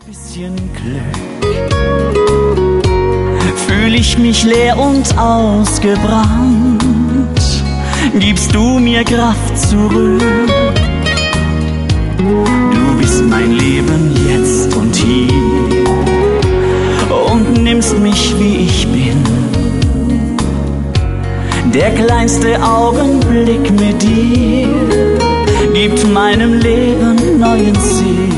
Bisschen Glück, fühl ich mich leer und ausgebrannt, gibst du mir Kraft zurück. Du bist mein Leben jetzt und hier und nimmst mich wie ich bin. Der kleinste Augenblick mit dir gibt meinem Leben neuen Sinn.